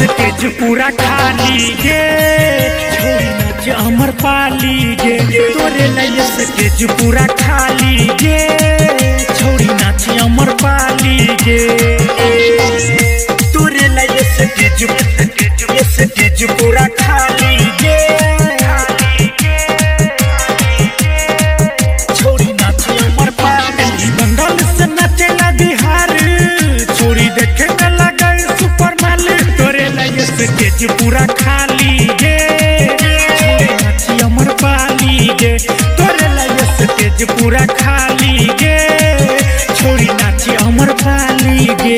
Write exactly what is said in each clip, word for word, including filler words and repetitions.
Stage पूरा खाली गे, छोड़ी नाच अमर पाली गे। तोरे लिए स्टेज पूरा खाली गे, छोड़ी नाच अमर पाली गे। तोरे लिए स्टेज स्टेज पूरा खाली गे, छोड़ी नाच अमर पाली। बंगाल से नाचेला बिहार, छोड़ी देखे में लगा सुपर माल। तोरे लिए स्टेज पूरा खाली गे, छोड़ी नाच अमर पाली गे। तोरे लिए स्टेज पूरा खाली गे, छोड़ी नाच अमर पाली गे।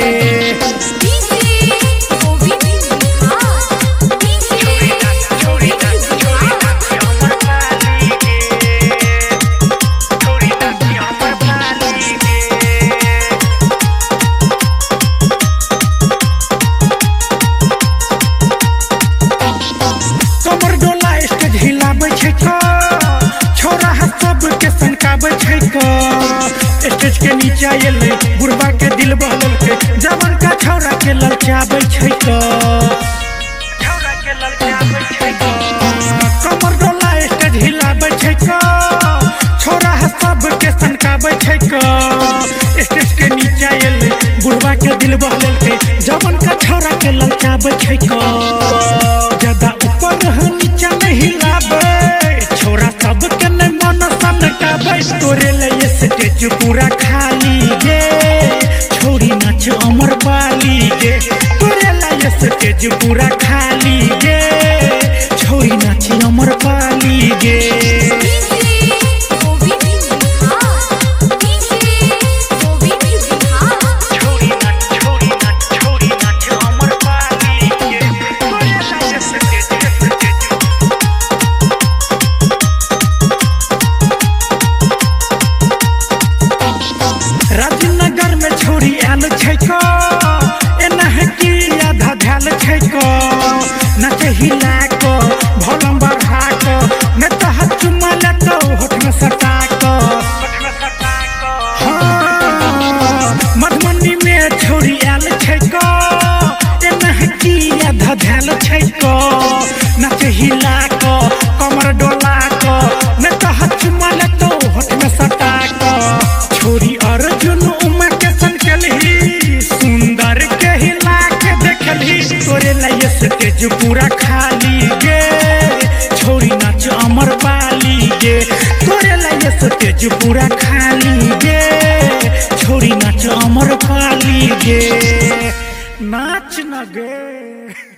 छोरा सब के सनकाबे छै को, स्टेज के नीचे एले बुढ़वा के दिल बहल के, जवन का छोरा के ललचाबे छै को, छोरा के ललचाबे छै को। कमर डोला स्टेज हिलाबे छै को, छोरा सब के सनकाबे छै को, स्टेज के नीचे एले बुढ़वा के दिल बहल के, जवन का छोरा के ललचाबे छै को। ज्यादा ऊपर नीचे नहीं हिलाबे, छोरा सब के न मन सनकाबे। तोरे लिए स्टेज पूरा खाली गे, छोड़ी नाच अमर पाली गे। तोरे लिए स्टेज पूरा खाली गे, छोड़ी नाच अमर पाली गे। राजनगर में छोड़ी आल छै को, एना है कि आधा ध्याल छै को, नाचे हिला को भोलम बढ़ा को, न तो हाथ चुमा ले तो होठ में सटा को। हाँ, मधुबनी में छोड़ी आल छै को, एना है कि आधा ध्याल छै को, नाचे हिला को कमर डोला को, न तो हाथ चुमा ले तो होठ में सटा को। छोरी अर्जुन उमा के संकलही, सुंदर के हिला के देखलही। तोरे लिए स्टेज पूरा खाली गे, छोरी नाच अमर पाली गे। तोरे लिए स्टेज पूरा खाली गे, छोरी नाच अमर पाली गे। नाच न गे।